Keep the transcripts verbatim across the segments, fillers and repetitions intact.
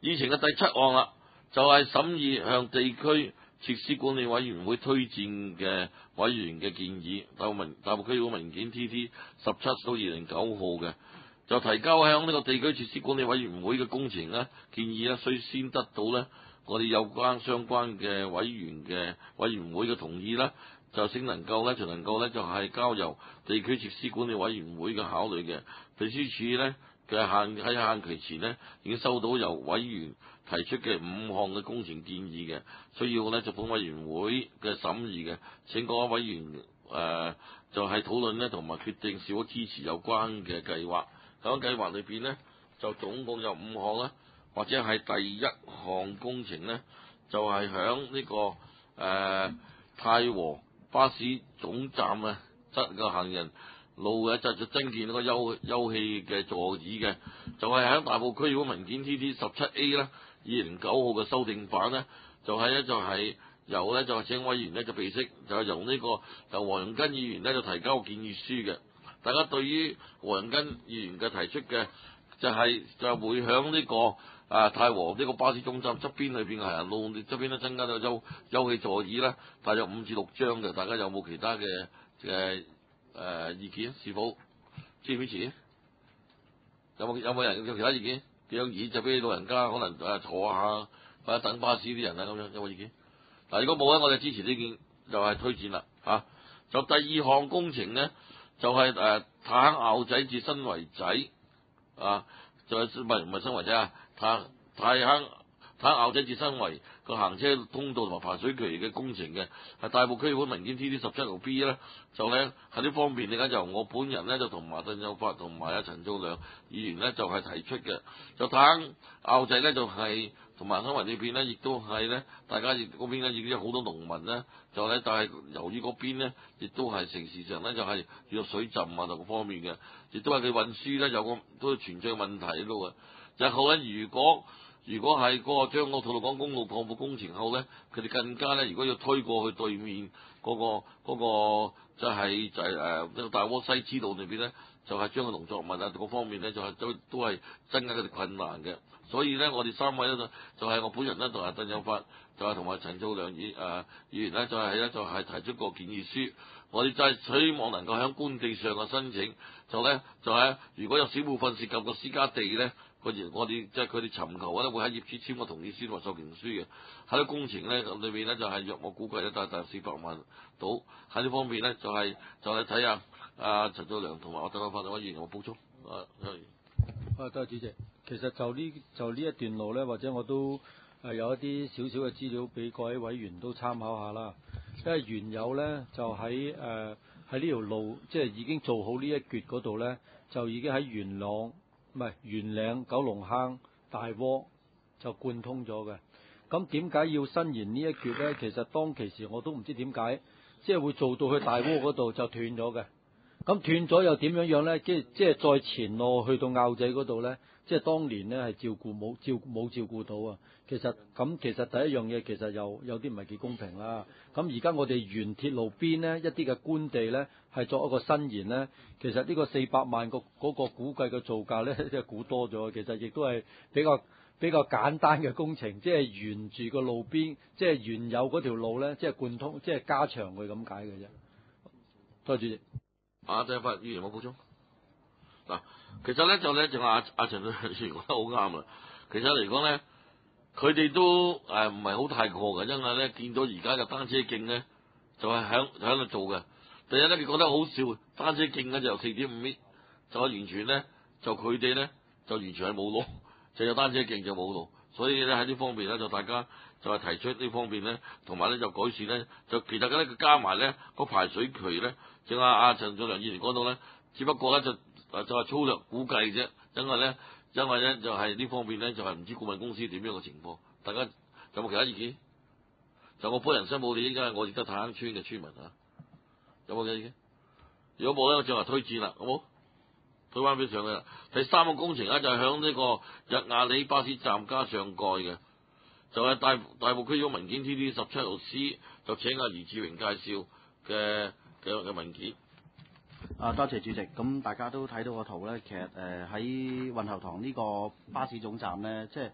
議程嘅第七項啦，就係、是、審議向地區設施管理委員會推薦嘅委員嘅建議，大埔文大埔區議會文件 T T 十七到二零九號嘅，就提交向呢個地區設施管理委員會嘅工程咧建議咧，需先得到咧我哋有關相關嘅委員嘅委員會嘅同意啦，就先能夠咧就能夠咧就係、是、交由地區設施管理委員會嘅考慮嘅。秘書處咧嘅限喺限期前呢，已經收到由委員提出嘅五項嘅工程建議嘅，需要咧就本委員會嘅審議嘅。請各位委員誒、呃、就係、是、討論咧同埋決定是否支持有關嘅計劃。咁計劃裏邊呢，就總共有五項啦，或者係第一項工程呢，就係響呢個誒、呃、太和巴士總站啊，側個行人路嘅就就增建一個休休憩嘅座椅嘅，就係、是、喺大埔區議會文件 T T 十七 A 咧，二零九號嘅修訂版呢，就係、是、咧就係、是、由咧就係請委員咧就備悉，就係、是、由呢、這個由黃仁根議員咧就提交建議書嘅。大家對於黃仁根議員嘅提出嘅就係、是、就係、是、會響呢、這個啊太和呢個巴士總站側邊裏邊嘅行人路側邊咧增加咗休休憩座椅啦，大約五至六張嘅。大家有冇其他嘅嘅誒意見？是否支唔支持？有冇有冇人有其他意見？幾張椅就俾老人家可能誒坐下或者等巴士啲人啊咁樣，有冇意見？嗱，如果冇咧，我哋支持呢件就係推薦啦嚇。就第二項工程咧。就係、是、誒太坑坳仔至新圍仔啊，就係唔係唔係新圍仔啊？太太坑太坑坳仔至新圍個行車通道同埋排水渠嘅工程嘅，係大埔區議會文件 T T 十七號 B 咧，就咧喺呢方面咧就我本人咧就同埋鄧友發同埋阿陳祖良議員咧就係、是、提出嘅，就太坑坳仔咧就係、是。同埋新圍呢邊咧，亦都係咧，大家亦嗰邊咧已經有好多農民咧，就咧，但係由於嗰邊咧，亦都係城市上咧，就係要水浸啊各方面嘅，亦都係佢運輸咧有個都存在問題喺度嘅。日後咧，如果如果係嗰個將個吐露港公路擴闊工程後咧，佢哋更加咧，如果要推過去對面嗰、嗰個嗰、嗰個就係、是、就係誒呢個大窩西支道裏邊咧，就係、是、將個農作物啊各方面咧，就係、是、都都係增加佢哋困難嘅。所以咧，我哋三位咧就就係我本人咧，同埋鄧友發，就係同埋陳祖良議誒議員咧，就係咧就係提出個建議書。我哋就係希望能夠喺官地上嘅申請，就咧就係如果有少部分涉及個私家地咧，我哋我哋即係佢哋尋求咧，會喺業主簽個同意書同埋授權書嘅。喺啲工程咧裏邊咧，就係約我估計咧，大大四百萬到。喺呢方面咧，就係就係睇下阿陳祖良同埋我鄧友發兩位議員有冇補充啊？ 啊，多謝主席。其實就呢就呢一段路咧，或者我都誒有一啲少少嘅資料俾各位委員都參考下啦。因為原有咧就喺誒喺呢條路，即係已經做好呢一橛嗰度咧，就已經喺元朗唔係元嶺、九龍坑、大窩就貫通咗嘅。咁點解要伸延呢一橛咧？其實當其時我都唔知點解，即係會做到去大窩嗰度就斷咗嘅。咁斷咗又點樣樣咧？即係即係再前路去到坳仔嗰度咧，即係當年咧係照顧冇照冇照顧到啊！其實咁其實第一樣嘢其實又有啲唔係幾公平啦。咁而家我哋原鐵路邊咧一啲嘅官地咧係作一個伸延咧，其實呢個四百萬個嗰個估計嘅造價咧即係估多咗，其實亦都係比較比較簡單嘅工程，即係沿住個路邊，即係原有嗰條路咧，即係貫通，即係加長佢咁解嘅啫。多謝主席。 啊，鄧友發議員有冇補充？嗱，其實咧就咧就阿阿陳議員講得好啱啦。其實嚟講咧，佢哋都誒唔係好太過嘅，因為咧見到而家嘅單車徑咧就係響響度做嘅。第一咧，佢覺得好笑，單車徑咧就四點五米，就係完全咧就佢哋咧就完全係冇路，就有單車徑就冇路。所以咧喺呢方面咧就大家就係提出呢方面咧，同埋咧就改善咧，就其實咧佢加埋咧個排水渠咧。正阿阿陳祖良議員講到咧，只不過咧就誒就係粗略估計啫，因為咧因為咧就係、是、呢方面咧就係、是、唔知顧問公司點樣嘅情況，大家有冇其他意見？就我本人申報，你應該係我亦都太坑村嘅村民啊，有冇其他意見？如果冇咧，我就話推薦啦，好冇？推翻俾上去啦。第三個工程咧就係響呢個日亞里巴士站加上蓋嘅，就係、是、大大埔區議會文件 T T 十七號 C， 就請阿余志榮介紹嘅。嘅嘅文件啊，多謝主席。咁大家都睇到個圖咧，其實誒喺運頭塘呢個巴士總站咧，即係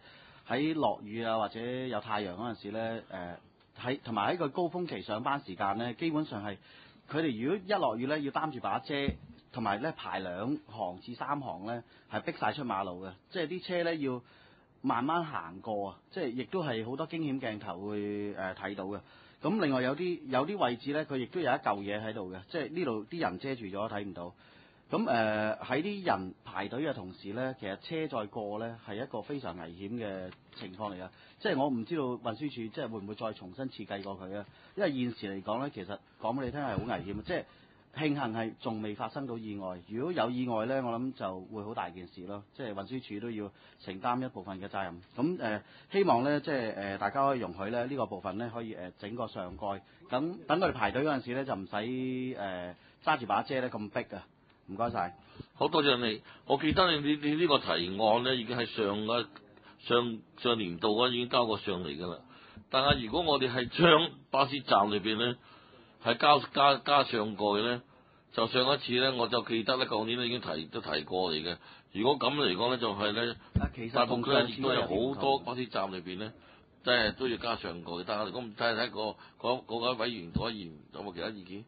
喺落雨啊或者有太陽嗰陣時咧，誒喺同埋喺個高峰期上班時間咧，基本上係佢哋如果一落雨咧，要擔住把遮，同埋咧排兩行至三行咧，係逼晒出馬路嘅，即係啲車咧要慢慢行過啊，即係亦都係好多驚險鏡頭會誒睇到嘅。咁另外有啲有啲位置咧，佢亦都有一嚿嘢喺度嘅，即係呢度啲人遮住咗睇唔到。咁誒喺啲人排隊嘅同時咧，其實車再過咧係一個非常危險嘅情況嚟㗎。即係我唔知道運輸署即係會唔會再重新設計過佢啊？因為現時嚟講咧，其實講俾你聽係好危險，即係慶幸係仲未發生到意外。如果有意外咧，我諗就會好大件事咯。即係運輸署都要承擔一部分嘅責任。咁誒、呃，希望咧即係誒大家可以容許咧呢、這個部分咧可以誒、呃、整個上蓋，咁等佢哋排隊嗰陣時咧就唔使誒揸住把遮咧咁逼啊！唔該晒， 好多謝你。我記得你你你呢個提案咧，已經係上個上上年度啊已經交過上嚟㗎啦。但係如果我哋係將巴士站裏邊咧係加加加上蓋咧，就上一次咧我就記得咧，舊年咧已經提都提過嚟嘅。如果咁嚟講咧，就係咧，大埔區亦都有好多巴士站裏邊咧，即係都要加上蓋。但係如果唔睇睇個嗰嗰位委員嗰言有冇其他意見？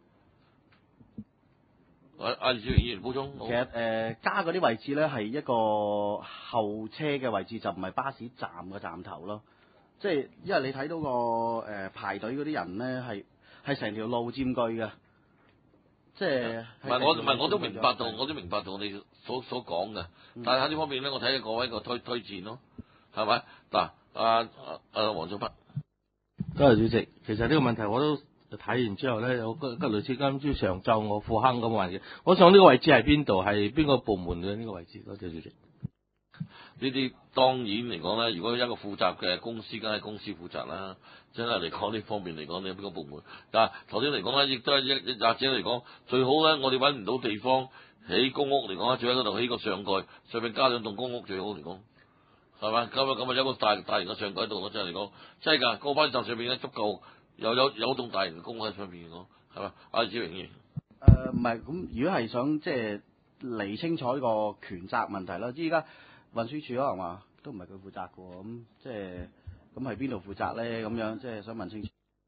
阿阿李小平議員補充， 其實誒、呃、加嗰啲位置咧係一個候車嘅位置，就唔係巴士站嘅站頭咯。即係因為你睇到個誒、呃、排隊嗰啲人咧係係成條路佔據嘅，即係唔係我唔係我都明白到，我都明白到你所所講嘅。 嗯、 但係喺呢方面咧，我睇下各位個推推薦咯，係咪？嗱，阿阿黃祖筆， 多謝主席。其實呢個問題我都睇完之後咧，有個個類似今朝上晝我富坑咁嘅位置，我想呢個位置係邊度？係邊個部門嘅呢個位置？多謝主席。 呢啲當然嚟講咧，如果一個負責嘅公司，梗係公司負責啦。真係嚟講呢方面嚟講，你邊個部門？但係頭先嚟講咧，亦都係一或者嚟講，最好咧，我哋揾唔到地方起公屋嚟講，最喺嗰度起個上蓋，上面加兩棟公屋最好嚟講，係嘛？咁啊咁啊，有個大大型嘅上蓋喺度，我真係嚟講，真係㗎，個巴士站上面咧足夠。有有有棟大型嘅公屋喺上邊咯，係嘛？阿子榮議員， 誒唔係咁，如果係想即係釐清楚呢個權責問題啦，依家運輸署可能話都唔係佢負責嘅喎，咁即係咁係邊度負責咧？咁樣即係想問清楚。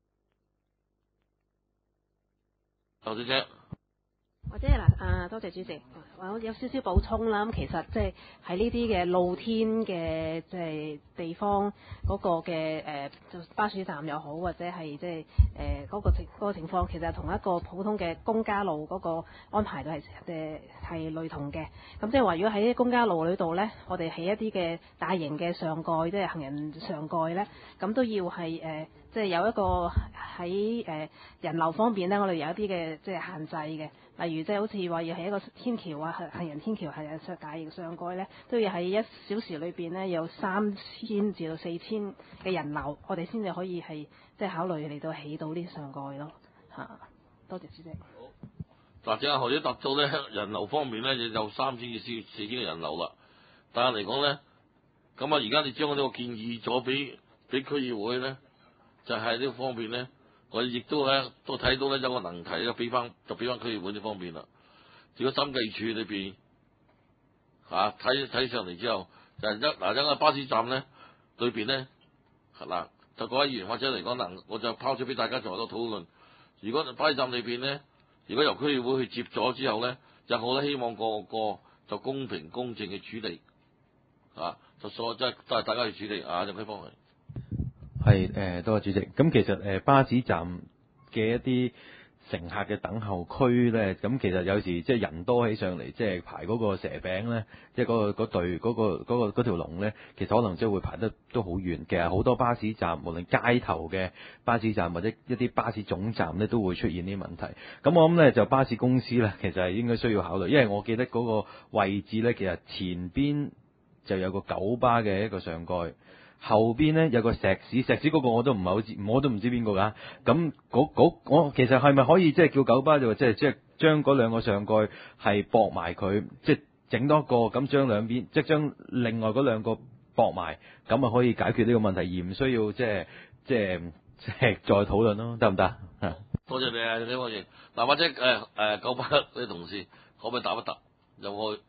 劉小姐。 或者嗱，啊多謝主席，我有少少補充啦。咁其實即係喺呢啲嘅露天嘅即係地方嗰個嘅誒，就巴士站又好，或者係即係誒嗰個情嗰個情況，其實同一個普通嘅公家路嗰個安排都係誒係類同嘅。咁即係話，如果喺啲公家路裏度咧，我哋起一啲嘅大型嘅上蓋，即係行人上蓋咧，咁都要係誒，即係有一個喺誒人流方面咧，我哋有一啲嘅即係限制嘅。例如即係好似話要係一個天橋啊，行人天橋係有大型上蓋咧，都要喺一小時裏邊咧有三千至到四千嘅人流，我哋先至可以係即係考慮嚟到起到呢啲上蓋咯嚇。多謝主席。 好，嗱，正係何者達到咧人流方面咧，就有三千至四四千嘅人流啦。但係嚟講咧，咁啊而家你將我呢個建議咗俾俾區議會咧，就係、是、呢個方面咧。我亦都咧都睇到咧有個能題咧，俾翻就俾翻區議會呢方面啦。如果審計處裏邊嚇睇睇上嚟之後，就係、一嗱一個巴士站咧裏邊咧嗱，就各位議員或者嚟講能，我就拋出俾大家做一個討論。如果巴士站裏邊咧，如果由區議會去接咗之後咧，就我都希望個個就公平公正嘅處理啊，就所即係都係大家去處理啊，就區方面。 係誒，多謝主席。咁其實誒、呃、巴士站嘅一啲乘客嘅等候區咧，咁其實有時即係人多起上嚟，即係排嗰個蛇餅咧，即係嗰個嗰隊嗰個嗰個嗰條龍咧，其實可能即係會排得都好遠。其實好多巴士站，無論街頭嘅巴士站或者一啲巴士總站咧，都會出現呢啲問題。咁我諗咧就巴士公司咧，其實係應該需要考慮，因為我記得嗰個位置咧，其實前邊就有個九巴嘅一個上蓋。後邊咧有個石屎，石屎嗰個我都唔係好知，我都唔知邊個㗎。咁嗰嗰我其實係咪可以即係叫九巴就話即係即係將嗰兩個上蓋係駁埋佢，即係整多個咁將兩邊即係將另外嗰兩個駁埋，咁啊可以解決呢個問題，而唔需要即係即係即係再討論咯，得唔得？ 多謝你啊，呢個嘢嗱，或者誒誒九巴啲同事可唔可以答一答？有冇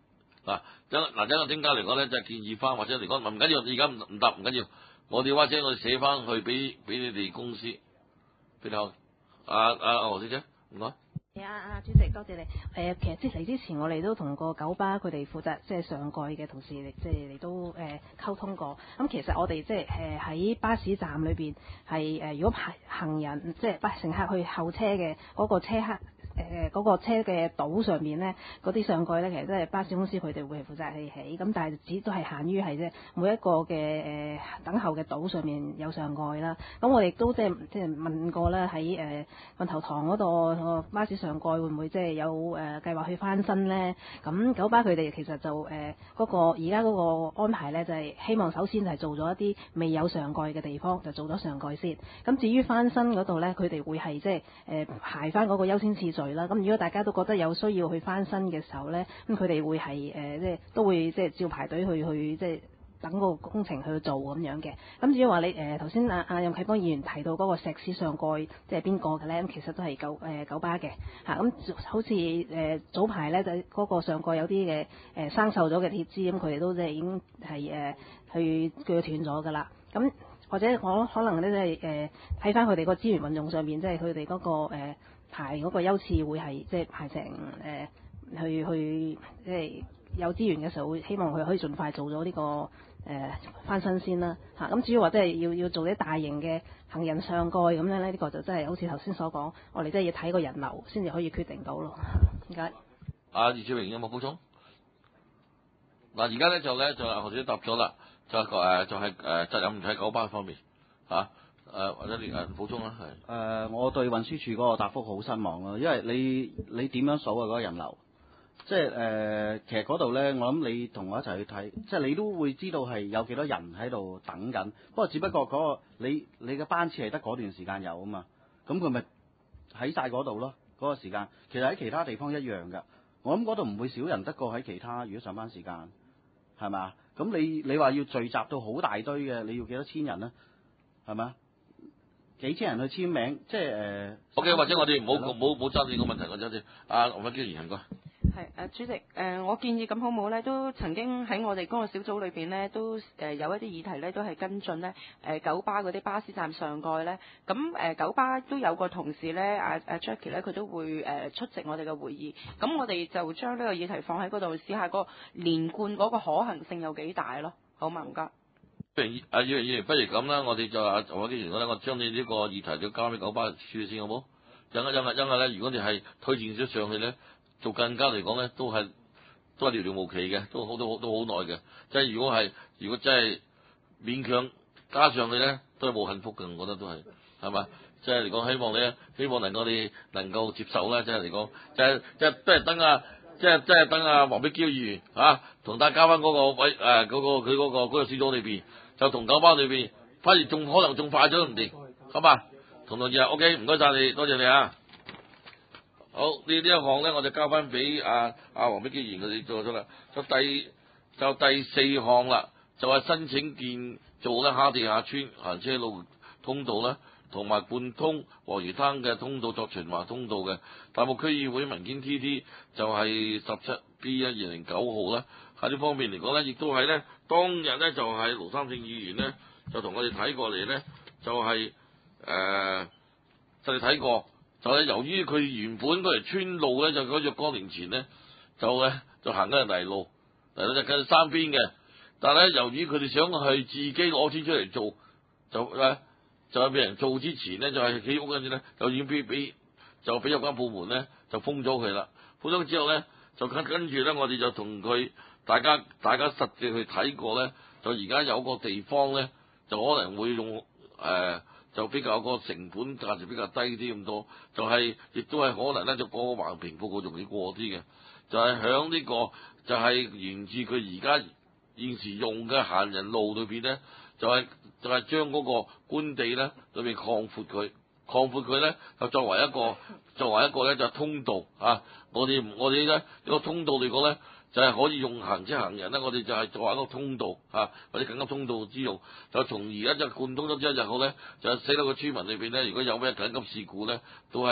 嗱，真嗱，真個點解嚟講咧，就係、建議翻或者嚟講唔緊要，而家唔唔答唔緊要，我哋或者我哋寫翻去俾俾你哋公司，俾你阿阿阿何小姐，唔該。 係啊啊，主席多謝你。誒、呃，其實即係嚟之前，我哋都同個九巴佢哋負責即係上蓋嘅同事，即係嚟都誒溝通過。咁其實我哋即係誒喺巴士站裏邊係誒，如果排行人即係巴乘客去候車嘅嗰個車客。誒嗰個車嘅島上面咧，嗰啲上蓋咧，其實都係巴士公司佢哋會係負責去起，咁但係只都係限於係即係每一個嘅誒、呃、等候嘅島上面有上蓋啦。咁我亦都即係即係問過啦，喺誒運頭塘嗰度巴士上蓋會唔會即係有誒、呃、計劃去翻新咧？咁九巴佢哋其實就誒嗰、呃嗰個而家嗰個安排咧，就係、是、希望首先係做咗一啲未有上蓋嘅地方，就做咗上蓋先。咁至於翻新嗰度咧，佢哋會係即係誒排翻嗰個優先次序。啦，咁如果大家都覺得有需要去翻新嘅時候咧，咁佢哋會係誒即係都會即係照排隊去去即係等個工程去做咁樣嘅。咁至於話你誒頭先阿阿任啟邦議員提到嗰個石屎上蓋即係邊個嘅咧？咁其實都係九誒、呃、九巴嘅嚇。咁、啊、好似誒、呃、早排咧就嗰個上蓋有啲嘅誒生鏽咗嘅鐵枝，咁佢哋都即係已經係誒、呃、去鋸斷咗㗎啦。咁或者我可能咧即係誒睇翻佢哋個資源運用上面，即係佢哋嗰個、呃排嗰個優次會係即係排成誒、呃、去去即係有資源嘅時候，會希望佢可以盡快做咗呢、這個誒、呃、翻新先啦嚇。咁、啊、至於話即係要要做啲大型嘅行人上蓋咁樣咧，呢、這個就真係好似頭先所講，我哋真係要睇個人流先至可以決定到咯。點解？阿葉志榮有冇補充？嗱，而家咧就咧就何小姐答咗啦，就誒、呃、就係、是、誒、呃、責任唔喺九巴方面嚇。啊誒、呃、或者你誒補充啦，係誒、 呃，我對運輸署嗰個答覆好失望咯，因為你你點樣數啊嗰個人流？即係誒、呃，其實嗰度咧，我諗你同我一齊去睇，即係你都會知道係有幾多人喺度等緊。不過只不過嗰、嗰個你你嘅班次係得嗰段時間有啊嘛，咁佢咪喺晒嗰度咯，嗰、嗰個時間。其實喺其他地方一樣㗎，我諗嗰度唔會少人得過喺其他。如果上班時間係咪？咁你你話要聚集到好大堆嘅，你要幾多千人咧？係咪？幾千人去簽名，即係誒。 O K，或者我哋唔好唔好唔好爭呢個問題，我爭先。阿黃偉基議員，唔該。 係誒，主席誒、呃，我建議咁好唔好咧？都曾經喺我哋嗰個小組裏邊咧，都誒、呃、有一啲議題咧，都係跟進咧誒、呃、九巴嗰啲巴士站上蓋咧。咁誒、呃、九巴都有個同事咧，阿、啊、阿 Jackie 咧，佢都會誒、呃、出席我哋嘅會議。咁我哋就將呢個議題放喺嗰度，試下個連貫嗰個可行性有幾大咯。好嘛，唔該。 不如阿議員議員，不如咁啦，我哋就阿黃偉基議員咧，我將你呢個議題就交俾九巴處理先，好冇？因為因為因為咧，如果你係推薦咗上去咧，做更加嚟講咧，都係都係寥寥無期嘅，都好都好都好耐嘅。即係如果係如果真係勉強加上去咧，都係冇幸福嘅，我覺得都係係嘛？即係嚟講，希望你希望能夠你能夠接受啦。即係嚟講，即係即係都係等啊！即係即係等阿黃碧嬌議員嚇，同大家交翻嗰個位誒嗰個佢嗰個嗰個小組裏邊，就同九巴裏邊，反而仲可能仲快咗唔掂，好嘛？同同意啊 ，OK， 唔該晒你，多謝你啊。好，呢呢一項咧，我就交翻俾阿阿黃碧嬌議員佢哋做咗啦。就第就第四項啦，就係、是、申請建造咧下地下村行車路通道啦。同埋貫通黃魚灘嘅通道作循環通道嘅大埔區議會文件 T T 就係十七 B 一二零九號啦。喺呢方面嚟講咧，亦都係咧當日咧就係、是、盧三勝議員咧就同我哋睇過嚟咧，就係、是、誒、呃、就係睇過，就係、是、由於佢原本嗰條村路咧就嗰若干年前咧就咧就行緊泥路嚟到就近山邊嘅，但係咧由於佢哋想去自己攞錢出嚟做，就咧。就係俾人做之前咧，就係、是、起屋嗰陣咧，就已經俾俾就俾有關部門咧就封咗佢啦。封咗之後咧，就跟跟住咧，我哋就同佢大家大家實際去睇過咧，就而家有個地方咧，就可能會用誒、呃，就比較個成本價值比較低啲咁多，就係、是、亦都係可能咧，就過個環評報告容易過啲嘅，就係響呢個就係、是、源自佢而家現時用嘅行人路裏邊咧，就係、是。就係將嗰個官地咧裏面擴闊佢，擴闊佢咧就作為一個作為一個咧就通道啊！我哋我哋咧呢個通道嚟講咧就係、是、可以用行車行人咧，我哋就係作為一個通道啊，或者緊急通道之用。就從而家就貫通咗之後就好咧，就使到個村民裏邊咧，如果有咩緊急事故咧，都係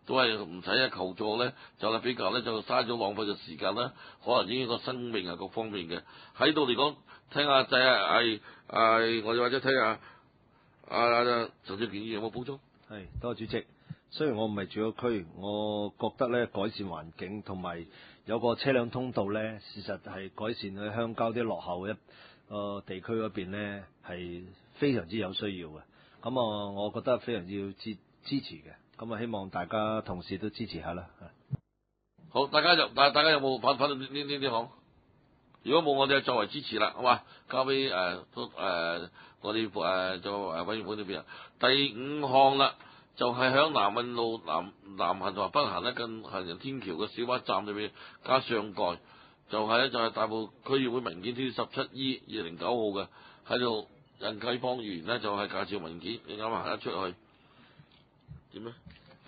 都係唔使啊求助咧，就係比較咧就嘥咗浪費嘅時間啦，可能影響個生命啊各方面嘅。喺度嚟講，聽下仔啊，係係我哋或者睇下啊陳志健議員有冇補充？ 係，多謝主席。雖然我唔係住個區，我覺得咧改善環境同埋有個車輛通道咧，事實係改善去鄉郊啲落後一個地區嗰邊咧，係非常之有需要嘅。咁啊，我覺得非常之要支支持嘅。咁啊，希望大家同事都支持下啦。 好，大家有大大家有冇反反對呢呢呢啲項？如果冇，我哋就作為支持啦，好嘛？交俾誒都誒我哋誒做誒委員會呢邊啊。第五項啦。就係喺南運路南南行同埋北行咧，近行人天橋嘅小巴站裏邊加上蓋，就係咧就係大埔區議會文件 T 十七 E 二零九號嘅，喺度任啟邦議員咧就係介紹文件，你啱啱行得出去點咧？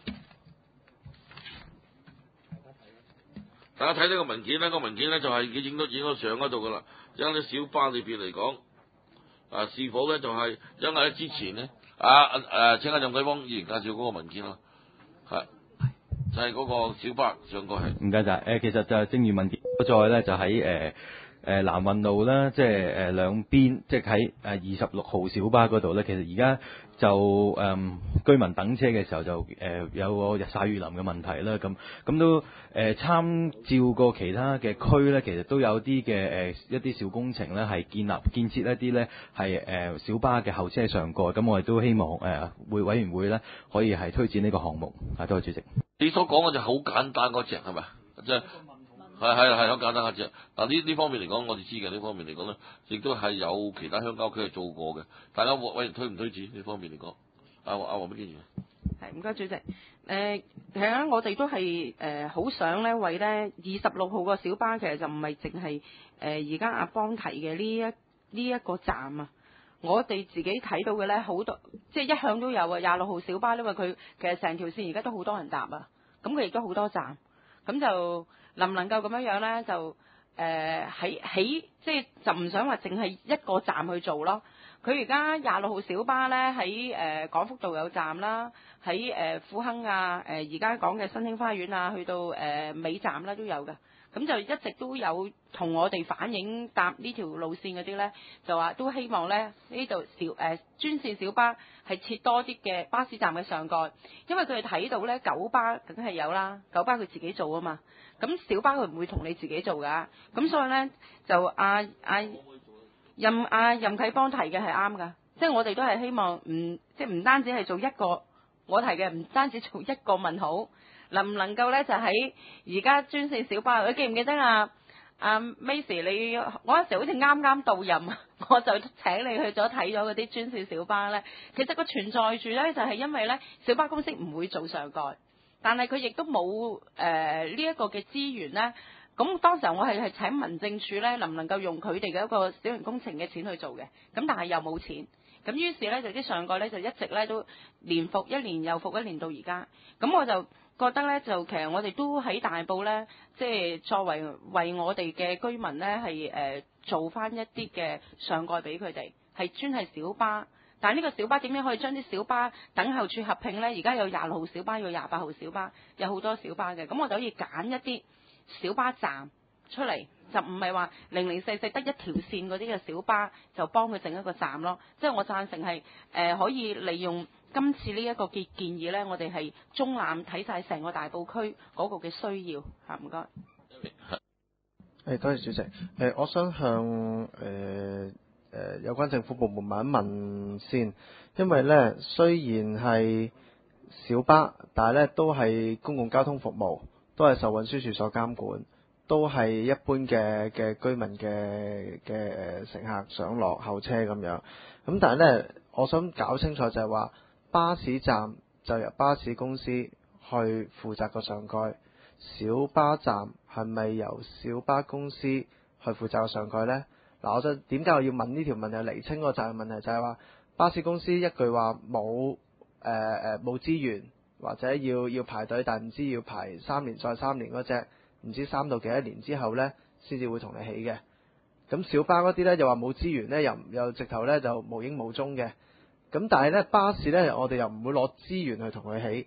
大家睇呢個文件咧，個文件咧就係佢影到影到相嗰度噶啦。因啲小巴裏邊嚟講，啊是否咧就係因為之前咧？啊誒、啊，請阿任啟邦議員介紹嗰個文件咯，係就係、是、嗰個小巴上蓋係。 唔該晒。誒，其實就係正如文件所在咧，就喺誒誒南運路啦，即係誒兩邊，即係喺誒二十六號小巴嗰度咧。其實而家就誒、嗯、居民等車嘅時候就誒、呃、有個日曬雨淋嘅問題啦。咁咁都誒、呃、參照過其他嘅區咧，其實都有啲嘅誒一啲小工程咧，係建立建設一啲咧係誒小巴嘅後車上蓋。咁我哋都希望誒會、呃、委員會咧可以係推薦呢個項目。啊，多謝主席。 你所講嘅就好簡單嗰隻係咪？即係係係係好簡單嗰隻。嗱呢呢方面嚟講，我哋知嘅呢方面嚟講咧，亦都係有其他鄉郊區係做過嘅。大家委員推唔推薦呢方面嚟講？阿阿黃碧堅議員。 係唔該主席。誒係啊，我哋都係誒好想咧為咧二十六號個小巴，其實就唔係淨係誒而家阿邦提嘅呢一呢一個站啊。我哋自己睇到嘅咧，好多即係一向都有啊。廿六號小巴，因為佢其實成條線而家都好多人搭啊，咁佢亦都好多站，咁就能唔能夠咁樣樣咧？就誒喺喺即係就唔想話淨係一個站去做咯。佢而家廿六號小巴咧喺誒廣福道有站啦，喺誒富亨啊，誒而家講嘅新興花園啊，去到誒、呃、尾站啦都有嘅。咁就一直都有同我哋反映搭呢條路線嗰啲咧，就話都希望咧呢度小誒、呃、專線小巴係設多啲嘅巴士站嘅上蓋，因為佢哋睇到咧九巴梗係有啦，九巴佢自己做啊嘛，咁小巴佢唔會同你自己做噶，咁所以咧就阿阿任阿任啟邦提嘅係啱噶，即係我哋都係希望唔即係唔單止係做一個，我提嘅唔單止做一個問號。能唔能夠咧？就喺而家專線小巴，你記唔記得啊？阿 Macy，你我嗰時好似啱啱到任，我就請你去咗睇咗嗰啲專線小巴咧。其實個存在住咧，就係因為咧小巴公司唔會做上蓋，但係佢亦都冇誒呢一個嘅資源咧。咁當時候我係係請民政處咧，能唔能夠用佢哋嘅一個小型工程嘅錢去做嘅？咁但係又冇錢。咁於是咧就啲上蓋咧就一直咧都年復一年又復一年到而家。咁我就覺得咧，就其實我哋都喺大埔咧，即係作為為我哋嘅居民咧，係誒做翻一啲嘅上蓋俾佢哋，係專係小巴。但係呢個小巴點樣可以將啲小巴等候處合併咧？而家有廿六號小巴，有廿八號小巴，有好多小巴嘅。咁我就可以揀一啲小巴站出嚟，就唔係話零零四四得一條線嗰啲嘅小巴，就幫佢整一個站咯。即係我贊成係誒、呃、可以利用。今次呢一個建建議咧，我哋係中覽睇晒成個大埔區嗰個嘅需要嚇，唔該。 誒，多謝主席。誒、呃，我想向誒誒、呃呃、有關政府部門問一問先，因為咧雖然係小巴，但係咧都係公共交通服務，都係受運輸署所監管，都係一般嘅嘅居民嘅嘅誒乘客上落候車咁樣。咁但係咧，我想搞清楚就係話。巴士站就由巴士公司去負責個上蓋，小巴站係咪由小巴公司去負責個上蓋呢？嗱，我就點解我要問呢條問題？釐清個責任問題就係話，巴士公司一句話冇誒誒冇資源，或者要要排隊，但唔知要排三年再三年嗰隻，唔知三到幾多年之後呢，先至會同你起嘅。咁小巴嗰啲呢，又話冇資源呢，又又直頭呢，就無影無蹤嘅。咁但係咧巴士咧，我哋又唔會攞資源去同佢起，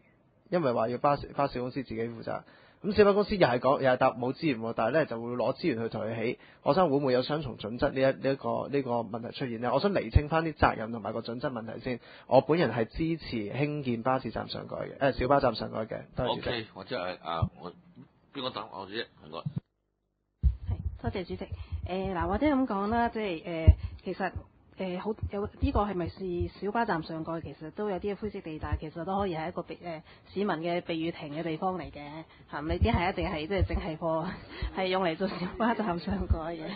因為話要巴士巴士公司自己負責。咁小巴公司又係講又係答冇資源喎，但係咧就會攞資源去同佢起。我想會唔會有雙重準則呢一呢一個呢、呢個問題出現呢？我想釐清翻啲責任同埋個準則問題先。我本人係支持興建巴士站上蓋嘅，誒、呃、小巴站上蓋嘅。多謝 O 主席。 K， 我即係啊，我邊個答我啫？唔該。 係，多謝主席。誒、呃、嗱，或者咁講啦，即係誒、呃、其實。誒好有呢個係咪是小巴站上蓋？其實都有啲灰色地帶，其實都可以係一個避誒、呃、市民嘅避雨亭嘅地方嚟嘅，嚇未必係一定係即係淨係貨係用嚟做小巴站上蓋嘅。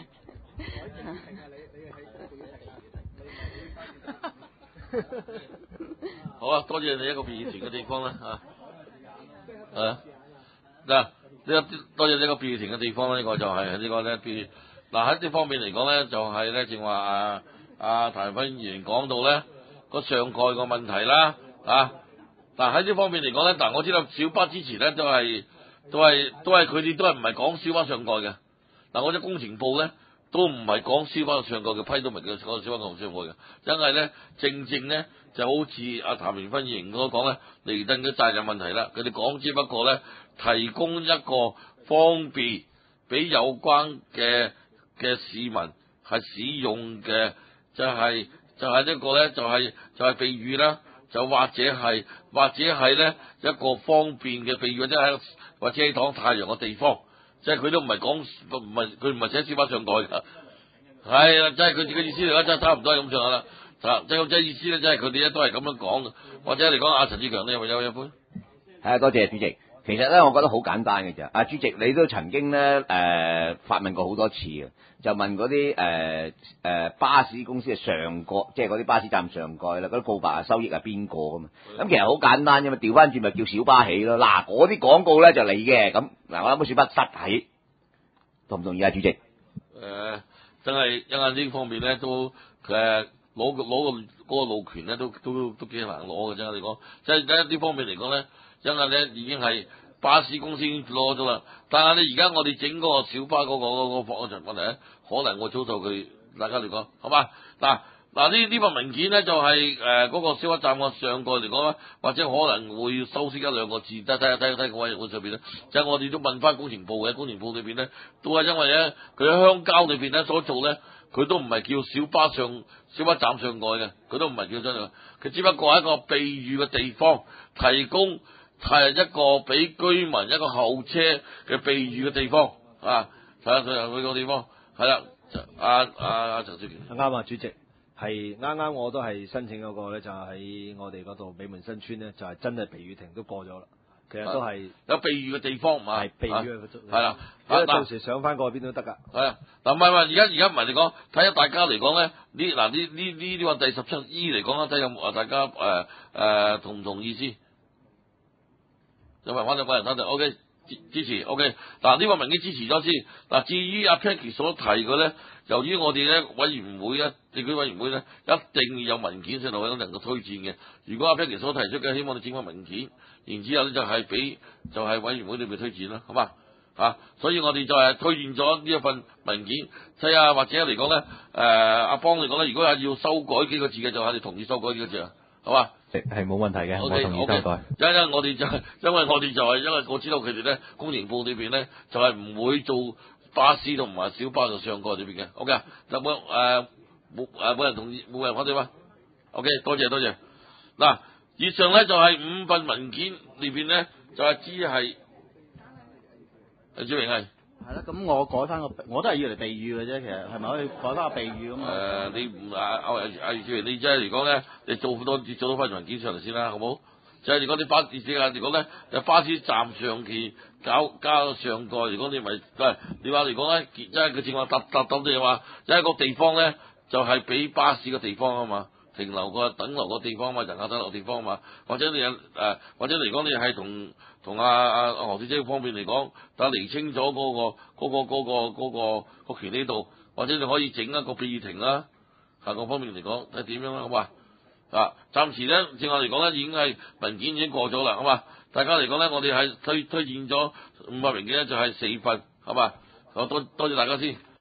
好啊，多謝你一個避雨亭嘅地方啦嚇。係啊，嗱呢一多謝呢個避雨亭嘅地方啦，呢、呢個就係、是、呢個咧避嗱喺呢方面嚟講咧，就係咧正話啊。啊，譚輝議員講到咧個上蓋個問題啦，啊，嗱喺呢方面嚟講咧，嗱我知道小巴之前咧都係都係都係佢哋都係唔係講小巴上蓋嘅，嗱我隻工程部咧都唔係講小巴上蓋嘅，批都唔係叫講小巴上蓋嘅，因為咧正正咧就好似阿譚明輝議員所講咧，彌敦嘅責任問題啦，佢哋講只不過咧提供一個方便俾有關嘅嘅市民係使用嘅。就係、是、就係、是、一個咧，就係、是、就係、是、避雨啦，就或者係或者係咧一個方便嘅避雨，即係或者擋太陽嘅地方，即係佢都唔係講唔係佢唔係寫小巴上蓋㗎，係啦，即係佢自己意思嚟講，真係差唔多係咁上下啦，即係即係意思咧，即係佢哋咧都係咁樣講，或者嚟講阿陳志強，你有冇有一般？ 係啊，多謝主席。其實咧，我覺得好簡單嘅啫。阿主席，你都曾經咧誒、呃、發問過好多次嘅，就問嗰啲誒誒巴士公司嘅上蓋，即係嗰啲巴士站上蓋啦，嗰啲告白收益係邊個㗎嘛？咁其實好簡單啫嘛，調翻轉咪叫小巴起咯。嗱，嗰啲廣告咧就你嘅，咁嗱我諗小巴實起，同唔同意啊，主席？誒、 呃，真係因為呢方面咧都誒攞個攞個嗰個路權咧都都都幾難攞嘅啫。你講即係喺呢方面嚟講咧。因為咧已經係巴士公司已經攞咗啦，但係你而家我哋整嗰個小巴嗰、嗰個嗰、嗰個房場問題咧，可能會遭受佢大家嚟講，好嘛？嗱嗱呢呢份文件咧就係誒嗰個小巴站個上蓋嚟講咧，或者可能會修飾一兩個字，睇睇睇睇睇個委員會上邊咧，就係、是、我哋都問翻工程部嘅，工程部裏邊咧都係因為咧佢喺鄉郊裏邊咧所做咧，佢都唔係叫小巴上小巴站上蓋嘅，佢都唔係叫真嘅，佢只不過係一個避雨嘅地方，提供。係一個俾居民一個候車嘅避雨嘅地方啊！睇下佢去個地方係啦，阿阿阿陳少權啱啊，主席係啱啱我都係申請嗰個咧，就喺我哋嗰度美門新村咧，就係、是、真係避雨亭都過咗啦。其實都係有避雨嘅地方嘛， 係避雨嘅， 係啦。 咁到時上翻過邊都得㗎。 係啊，嗱唔係話而家而家唔係你講，睇下大家嚟講咧，呢嗱呢呢呢呢個第十七 E 嚟講啦，睇下大家誒誒、呃呃、同唔同意思？有冇反對？冇人反對 ，O K 支支持 ，O K。嗱呢個文件支持咗先。嗱至於阿 Peggy 所提嘅咧，由於我哋咧委員會咧，地區委員會咧，一定要有文件先能夠能夠推薦嘅。如果阿 Peggy 所提出嘅，希望你整翻文件，然之後咧就係俾就係委員會裏邊推薦啦，好嘛？啊，所以我哋就係推薦咗呢一份文件，睇下或者嚟講咧，誒、呃、阿邦嚟講咧，如果係要修改幾個字嘅，就係你同意修改幾個字啊，好嘛？ 係冇問題嘅， okay, 我同意修改。 因因我哋就係因為我哋就係因為我知道佢哋咧工程部裏邊咧就係、是、唔會做巴士同埋小巴嘅上蓋裏邊嘅。OK，有冇誒冇誒冇人同意冇人反對嘛 ？OK， 多謝多謝。嗱，以上咧就係、是、五份文件裏邊咧就係只係誒朱榮係。 係啦，咁我改翻個，我都係要嚟避雨嘅啫。其實係咪可以改翻個避雨咁啊？誒、 呃，你唔阿阿阿朱榮，你即係嚟講咧，你做好多做多翻文件上嚟先啦，好冇？就係如果你巴士啊，如果咧就巴士站上期搞加上蓋，如果你咪係你話嚟講咧，因為佢正話搭搭到你話，有一個地方咧就係、是、俾巴士嘅地方啊嘛，停留個等留個地方啊嘛，人客等留地方啊嘛，或者你有誒、呃，或者嚟講你係同同阿阿阿何小姐方面嚟講，但係釐清咗嗰、那個嗰、那個嗰、那個嗰、那個那個權利度，或者你可以整一個避雨亭啦，下個方面嚟講睇點樣啦，好嘛？啊，暫時咧，正我嚟講咧，已經係文件已經過咗啦，好嘛？大家嚟講咧，我哋係推推薦咗五百名嘅咧，就係四份，好嘛？好多多謝大家先。